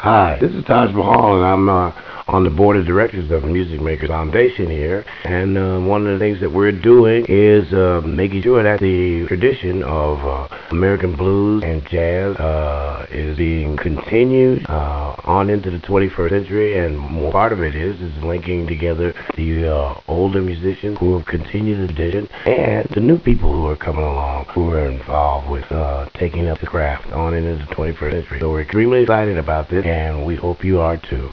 Hi, this is Taj Mahal, and I'm on the board of directors of the Music Makers Foundation here. And one of the things that we're doing is making sure that the tradition of American blues and jazz is being continued on into the 21st century. And more part of it is linking together the older musicians who have continued the tradition and the new people who are coming along who are involved with taking up the craft on into the 21st century. So we're extremely excited about this, and we hope you are too.